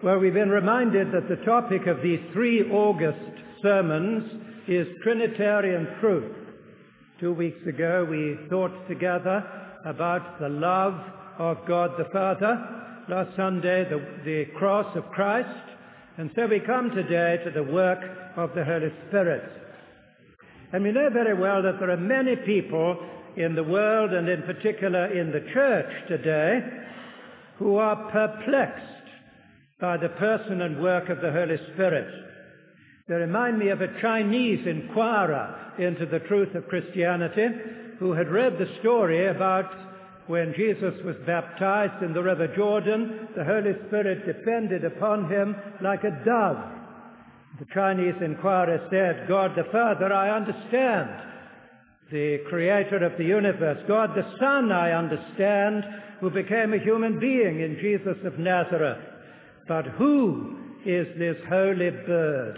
Well, we've been reminded that the topic of these 3 August sermons is Trinitarian truth. 2 weeks ago, we thought together about the love of God the Father. Last Sunday, the cross of Christ. And so we come today to the work of the Holy Spirit. And we know very well that there are many people in the world, and in particular in the church today, who are perplexed by the person and work of the Holy Spirit. They remind me of a Chinese inquirer into the truth of Christianity who had read the story about when Jesus was baptized in the River Jordan. The Holy Spirit descended upon him like a dove. The Chinese inquirer said, "God the Father, I understand, the creator of the universe. God the Son, I understand, who became a human being in Jesus of Nazareth. But who is this holy bird?"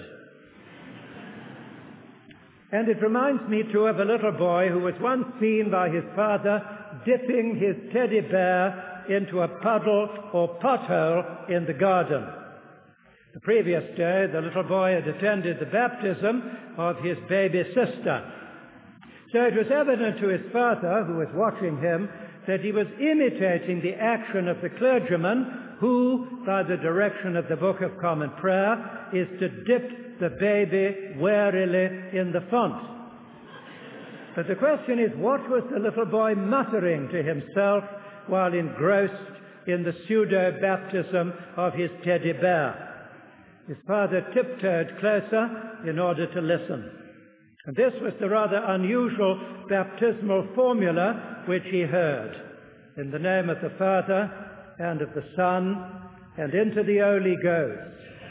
And it reminds me, too, of a little boy who was once seen by his father dipping his teddy bear into a puddle or pothole in the garden. The previous day, the little boy had attended the baptism of his baby sister. So it was evident to his father, who was watching him, that he was imitating the action of the clergyman who, by the direction of the Book of Common Prayer, is to dip the baby warily in the font. But the question is, what was the little boy muttering to himself while engrossed in the pseudo-baptism of his teddy bear? His father tiptoed closer in order to listen. And this was the rather unusual baptismal formula which he heard. In the name of the Father, and of the Son, and into the Holy Ghost.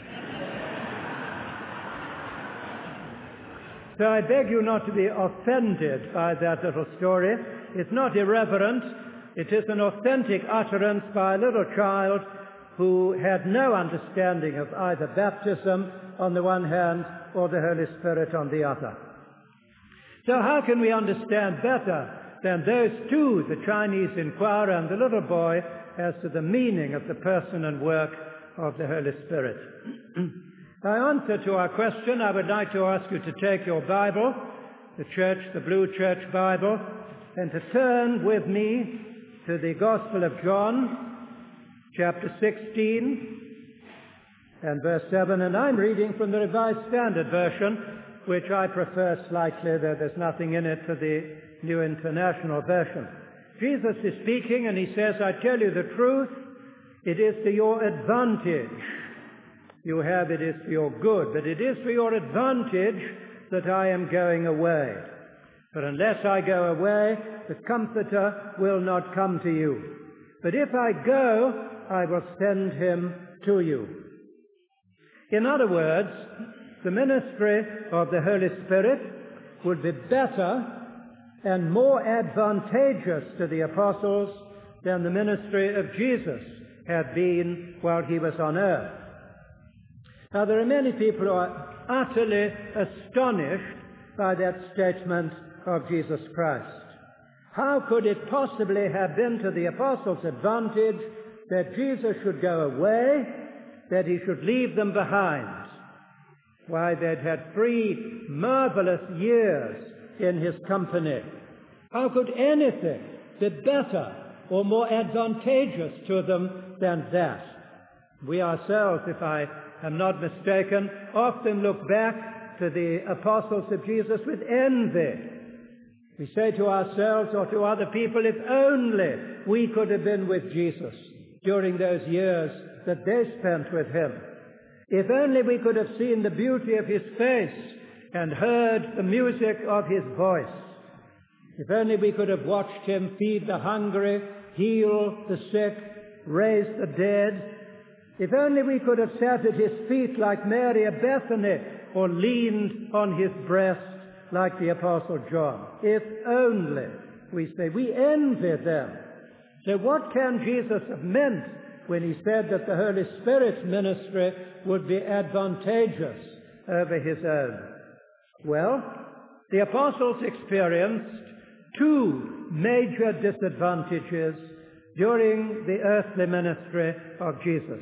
So I beg you not to be offended by that little story. It's not irreverent. It is an authentic utterance by a little child who had no understanding of either baptism on the one hand or the Holy Spirit on the other. So how can we understand better than those two, the Chinese inquirer and the little boy, as to the meaning of the person and work of the Holy Spirit? By answer to our question, I would like to ask you to take your Bible, the Blue Church Bible, and to turn with me to the Gospel of John, chapter 16, and verse 7. And I'm reading from the Revised Standard Version, which I prefer slightly, though there's nothing in it for the New International Version. Jesus is speaking, and he says, "I tell you the truth, it is to your advantage. You have it is for your good, but it is for your advantage that I am going away. For unless I go away, the Comforter will not come to you. But if I go, I will send him to you." In other words, the ministry of the Holy Spirit would be better and more advantageous to the apostles than the ministry of Jesus had been while he was on earth. Now, there are many people who are utterly astonished by that statement of Jesus Christ. How could it possibly have been to the apostles' advantage that Jesus should go away, that he should leave them behind? Why, they'd had 3 marvelous years in his company. How could anything be better or more advantageous to them than that? We ourselves, if I am not mistaken, often look back to the apostles of Jesus with envy. We say to ourselves or to other people, if only we could have been with Jesus during those years that they spent with him. If only we could have seen the beauty of his face and heard the music of his voice. If only we could have watched him feed the hungry, heal the sick, raise the dead. If only we could have sat at his feet like Mary of Bethany, or leaned on his breast like the Apostle John. If only, we say, we envy them. So what can Jesus have meant when he said that the Holy Spirit's ministry would be advantageous over his own? Well, the apostles experienced 2 major disadvantages during the earthly ministry of Jesus.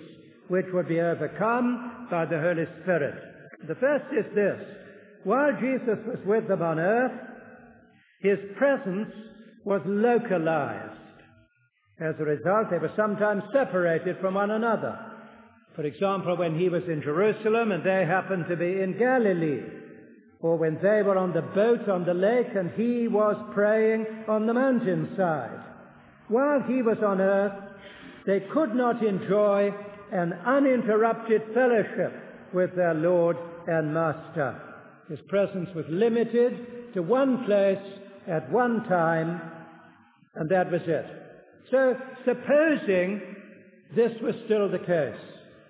which would be overcome by the Holy Spirit. The first is this: while Jesus was with them on earth, his presence was localized. As a result, they were sometimes separated from one another. For example, when he was in Jerusalem and they happened to be in Galilee, or when they were on the boat on the lake and he was praying on the mountainside. While he was on earth, they could not enjoy an uninterrupted fellowship with their Lord and Master. His presence was limited to one place at one time, and that was it. So, supposing this was still the case,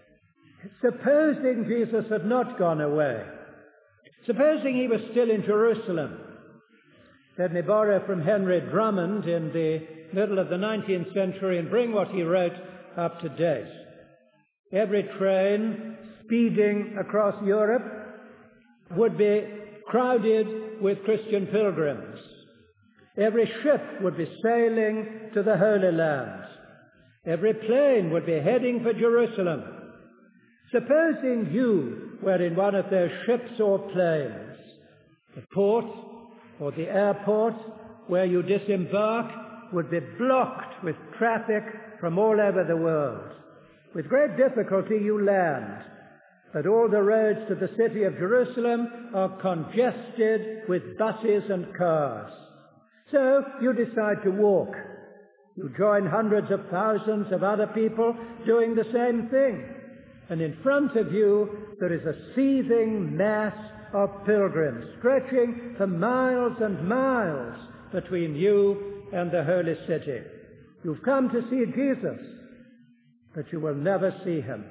supposing Jesus had not gone away, supposing he was still in Jerusalem, let me borrow from Henry Drummond in the middle of the 19th century and bring what he wrote up to date. Every train speeding across Europe would be crowded with Christian pilgrims. Every ship would be sailing to the Holy Land. Every plane would be heading for Jerusalem. Supposing you were in one of those ships or planes, the port or the airport where you disembark would be blocked with traffic from all over the world. With great difficulty you land, but all the roads to the city of Jerusalem are congested with buses and cars. So you decide to walk. You join hundreds of thousands of other people doing the same thing. And in front of you there is a seething mass of pilgrims, stretching for miles and miles between you and the holy city. You've come to see Jesus, but you will never see him.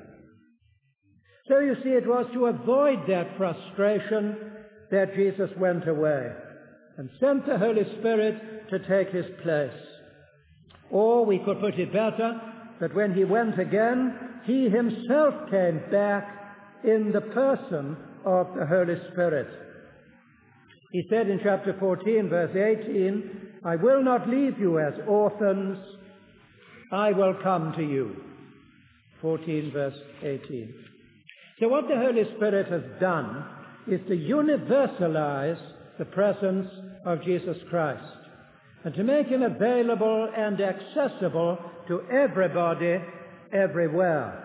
So you see, it was to avoid that frustration that Jesus went away and sent the Holy Spirit to take his place. Or we could put it better, that when he went again, he himself came back in the person of the Holy Spirit. He said in chapter 14, verse 18, "I will not leave you as orphans, I will come to you." 14, verse 18. So what the Holy Spirit has done is to universalize the presence of Jesus Christ and to make him available and accessible to everybody, everywhere.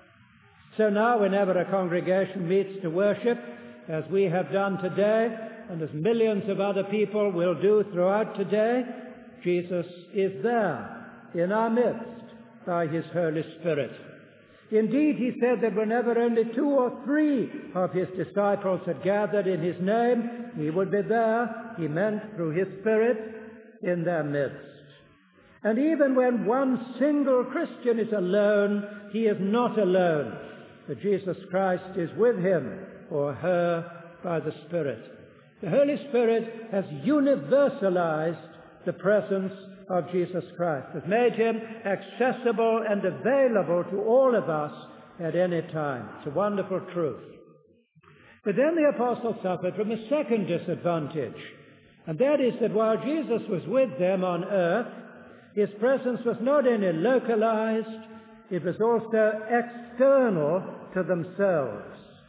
So now, whenever a congregation meets to worship, as we have done today, and as millions of other people will do throughout today, Jesus is there in our midst by his Holy Spirit. Indeed, he said that whenever only 2 or 3 of his disciples had gathered in his name, he would be there, he meant through his Spirit, in their midst. And even when one single Christian is alone, he is not alone, for Jesus Christ is with him or her by the Spirit. The Holy Spirit has universalized the presence of Jesus Christ, has made him accessible and available to all of us at any time. It's a wonderful truth. But then the apostle suffered from a second disadvantage, and that is that while Jesus was with them on earth, his presence was not only localized, it was also external to themselves.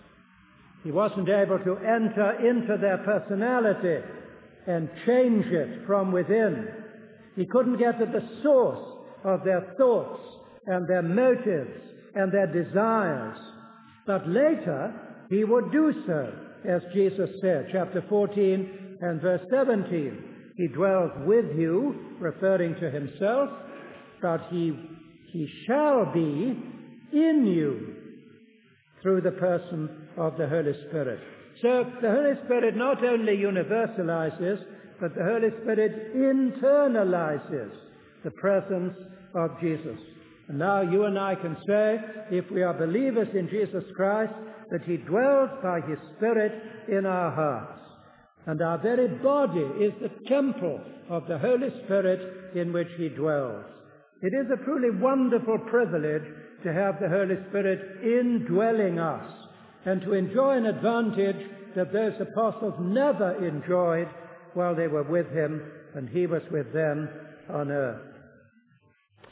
He wasn't able to enter into their personality and change it from within. He couldn't get at the source of their thoughts and their motives and their desires. But later, he would do so, as Jesus said, chapter 14 and verse 17. He dwells with you, referring to himself, but he shall be in you through the person of the Holy Spirit. So the Holy Spirit not only universalizes, but the Holy Spirit internalizes the presence of Jesus. And now you and I can say, if we are believers in Jesus Christ, that he dwells by his Spirit in our hearts. And our very body is the temple of the Holy Spirit in which he dwells. It is a truly wonderful privilege to have the Holy Spirit indwelling us and to enjoy an advantage that those apostles never enjoyed while they were with him and he was with them on earth.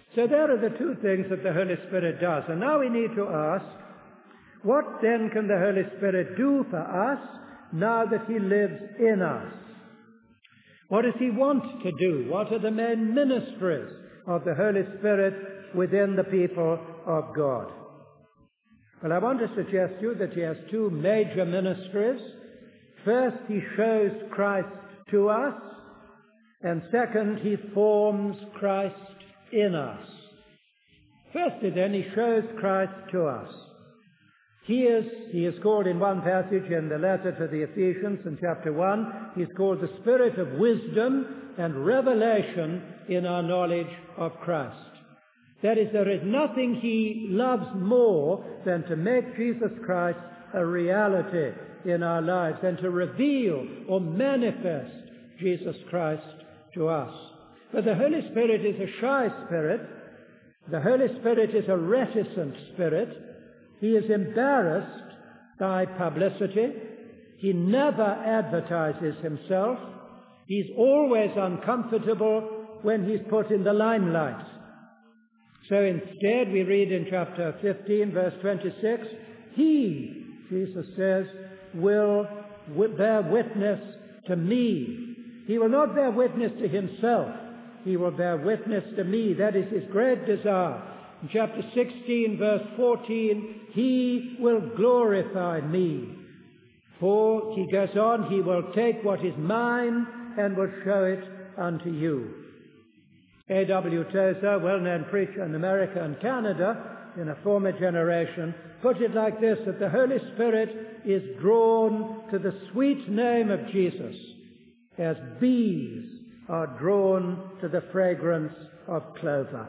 So there are the two things that the Holy Spirit does. And now we need to ask, what then can the Holy Spirit do for us now that he lives in us? What does he want to do? What are the main ministries of the Holy Spirit within the people of God? Well, I want to suggest to you that he has two major ministries. First, he shows Christ to us, and second, he forms Christ in us. Firstly, then, he shows Christ to us. He is called in one passage in the letter to the Ephesians in chapter 1, he's called the Spirit of wisdom and revelation in our knowledge of Christ. That is, there is nothing he loves more than to make Jesus Christ a reality in our lives and to reveal or manifest Jesus Christ to us. But the Holy Spirit is a shy spirit. The Holy Spirit is a reticent spirit. He is embarrassed by publicity. He never advertises himself. He's always uncomfortable when he's put in the limelight. So instead, we read in chapter 15, verse 26, he, Jesus says, will bear witness to me. He will not bear witness to himself. He will bear witness to me. That is his great desire. In chapter 16, verse 14, he will glorify me. For, he goes on, he will take what is mine and will show it unto you. A.W. Tozer, well-known preacher in America and Canada in a former generation, put it like this, that the Holy Spirit is drawn to the sweet name of Jesus as bees are drawn to the fragrance of clover.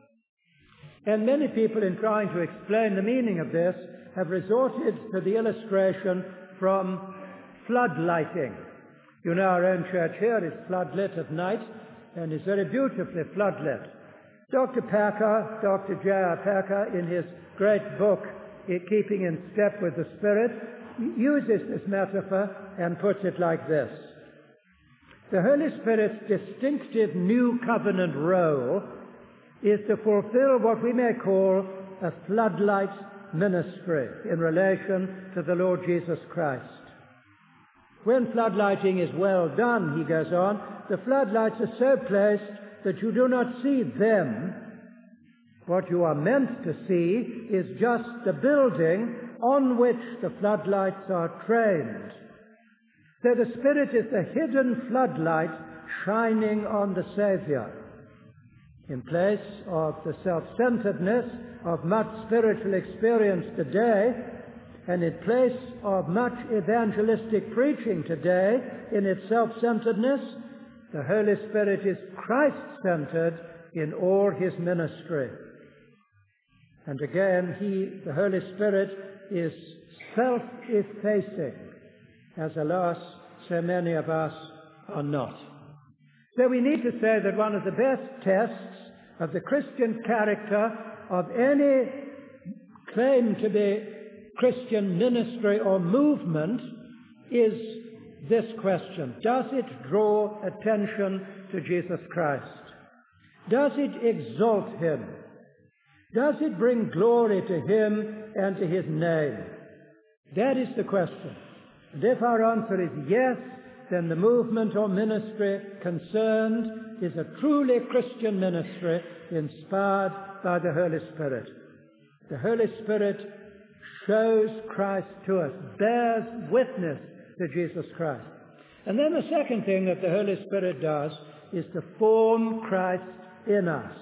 And many people, in trying to explain the meaning of this, have resorted to the illustration from floodlighting. You know, our own church here is floodlit at night, and is very beautifully floodlit. Dr. J.R. Packer, in his great book, Keeping in Step with the Spirit, uses this metaphor and puts it like this. The Holy Spirit's distinctive new covenant role is to fulfill what we may call a floodlight ministry in relation to the Lord Jesus Christ. When floodlighting is well done, he goes on, the floodlights are so placed that you do not see them. What you are meant to see is just the building on which the floodlights are trained. So the Spirit is the hidden floodlight shining on the Savior. In place of the self-centeredness of much spiritual experience today, and in place of much evangelistic preaching today in its self-centeredness, the Holy Spirit is Christ-centered in all his ministry. And again, the Holy Spirit is self-effacing, as alas, so many of us are not. So we need to say that one of the best tests of the Christian character of any claim to be Christian ministry or movement is this question. Does it draw attention to Jesus Christ? Does it exalt him? Does it bring glory to him and to his name? That is the question. And if our answer is yes, then the movement or ministry concerned is a truly Christian ministry inspired by the Holy Spirit. The Holy Spirit shows Christ to us, bears witness to Jesus Christ. And then the second thing that the Holy Spirit does is to form Christ in us.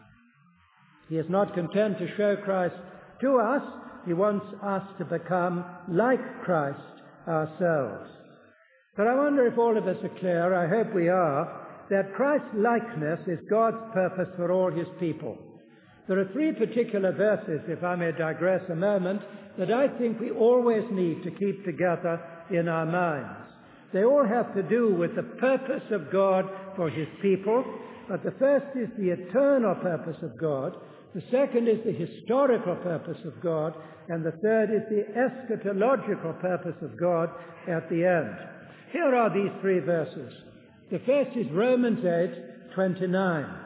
He is not content to show Christ to us. He wants us to become like Christ ourselves. But I wonder if all of us are clear, I hope we are, that Christ-likeness is God's purpose for all his people. There are three particular verses, if I may digress a moment, that I think we always need to keep together in our minds. They all have to do with the purpose of God for his people, but the first is the eternal purpose of God, the second is the historical purpose of God, and the third is the eschatological purpose of God at the end. Here are these three verses. The first is Romans 8:29.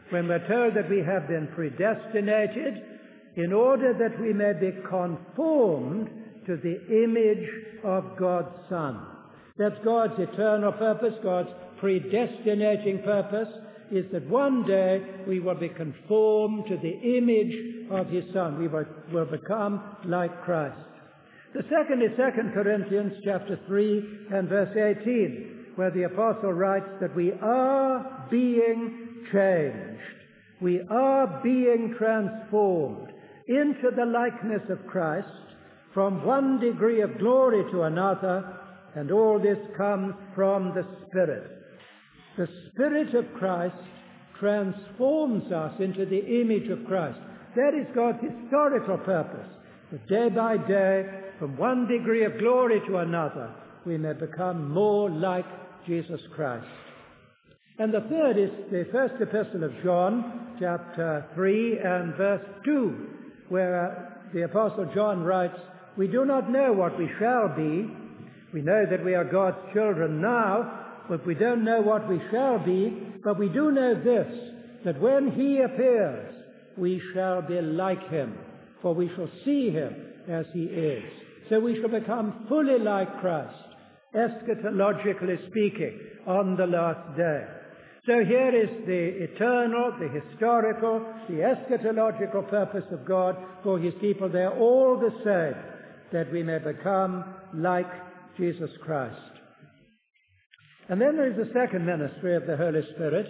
when we're told that we have been predestinated in order that we may be conformed to the image of God's Son. That's God's eternal purpose, God's predestinating purpose, is that one day we will be conformed to the image of his Son. We will become like Christ. The second is 2 Corinthians chapter 3 and verse 18, where the apostle writes that we are being changed. We are being transformed into the likeness of Christ from one degree of glory to another, and all this comes from the Spirit. The Spirit of Christ transforms us into the image of Christ. That is God's historical purpose, that day by day, from one degree of glory to another, we may become more like Jesus Christ. And the third is the first epistle of John, chapter 3 and verse 2, where the apostle John writes, "We do not know what we shall be. We know that we are God's children now, but we don't know what we shall be. But we do know this, that when he appears, we shall be like him, for we shall see him as he is." So we shall become fully like Christ, eschatologically speaking, on the last day. So here is the eternal, the historical, the eschatological purpose of God for his people. They're all the same, that we may become like Jesus Christ. And then there is the second ministry of the Holy Spirit.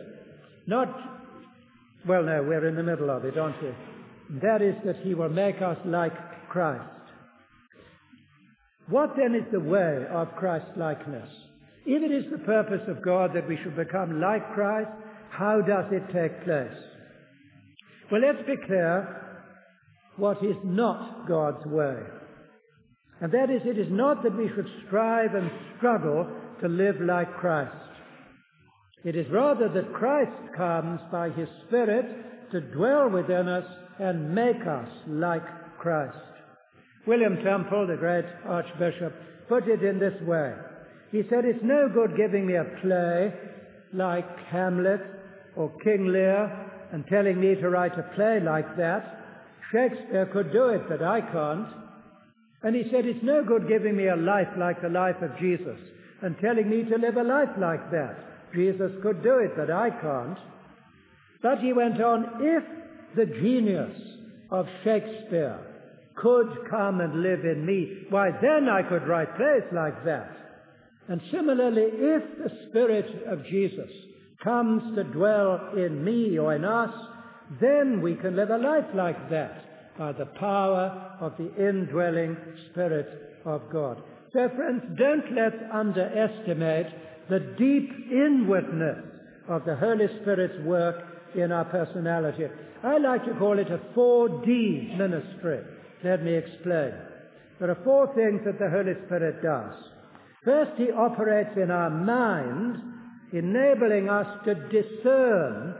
We're in the middle of it, aren't we? That is that he will make us like Christ. What then is the way of Christ-likeness? If it is the purpose of God that we should become like Christ, how does it take place? Well, let's be clear what is not God's way. And that is, it is not that we should strive and struggle to live like Christ. It is rather that Christ comes by his Spirit to dwell within us and make us like Christ. William Temple, the great Archbishop, put it in this way. He said, "It's no good giving me a play like Hamlet or King Lear and telling me to write a play like that. Shakespeare could do it, but I can't." And he said, "It's no good giving me a life like the life of Jesus and telling me to live a life like that. Jesus could do it, but I can't." But he went on, if the genius of Shakespeare could come and live in me, why then I could write plays like that. And similarly, if the Spirit of Jesus comes to dwell in me or in us, then we can live a life like that by the power of the indwelling Spirit of God. So friends, don't let's underestimate the deep inwardness of the Holy Spirit's work in our personality. I like to call it a 4D ministry. Let me explain. There are 4 things that the Holy Spirit does. First, he operates in our mind, enabling us to discern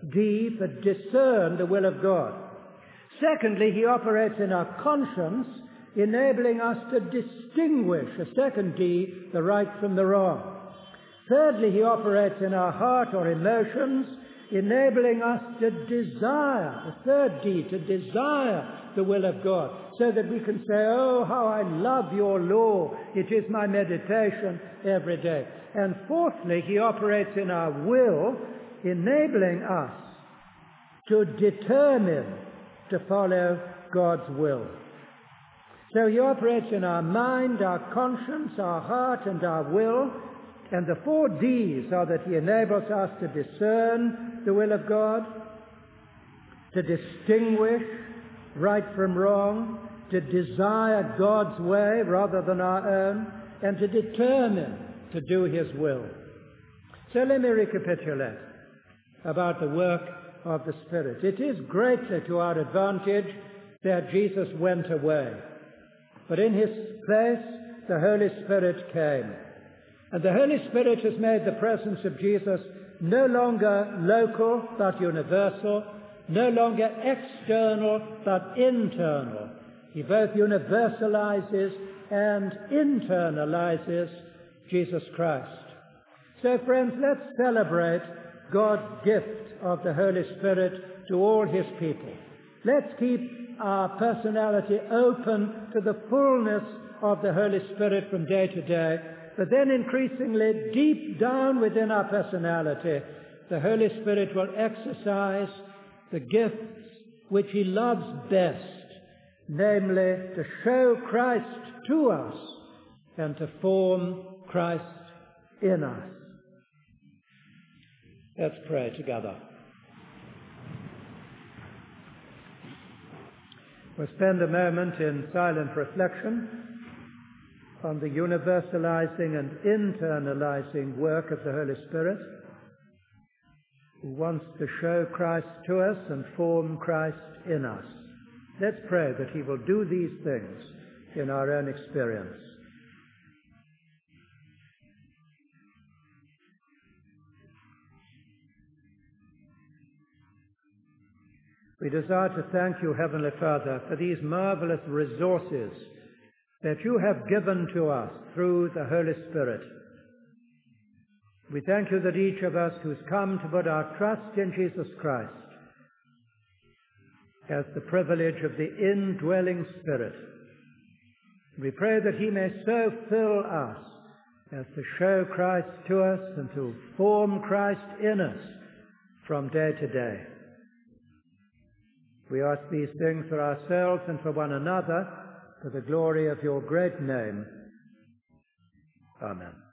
the will of God. Secondly, he operates in our conscience, enabling us to distinguish, a second D, the right from the wrong. Thirdly, he operates in our heart or emotions, enabling us to desire, the third D, to desire the will of God, so that we can say, "Oh, how I love your law. It is my meditation every day." And fourthly, he operates in our will, enabling us to determine to follow God's will. So he operates in our mind, our conscience, our heart, and our will. And the 4 Ds are that he enables us to discern the will of God, to distinguish right from wrong, to desire God's way rather than our own, and to determine to do his will. So let me recapitulate about the work of the Spirit. It is greatly to our advantage that Jesus went away, but in his place the Holy Spirit came. And the Holy Spirit has made the presence of Jesus no longer local but universal, no longer external but internal. He both universalizes and internalizes Jesus Christ. So friends, let's celebrate God's gift of the Holy Spirit to all his people. Let's keep our personality open to the fullness of the Holy Spirit from day to day, but then increasingly deep down within our personality, the Holy Spirit will exercise the gifts which he loves best, namely to show Christ to us and to form Christ in us. Let's pray together. We'll spend a moment in silent reflection on the universalizing and internalizing work of the Holy Spirit, who wants to show Christ to us and form Christ in us. Let's pray that he will do these things in our own experience. We desire to thank you, Heavenly Father, for these marvelous resources that you have given to us through the Holy Spirit. We thank you that each of us who's come to put our trust in Jesus Christ has the privilege of the indwelling Spirit. We pray that he may so fill us as to show Christ to us and to form Christ in us from day to day. We ask these things for ourselves and for one another, for the glory of your great name. Amen.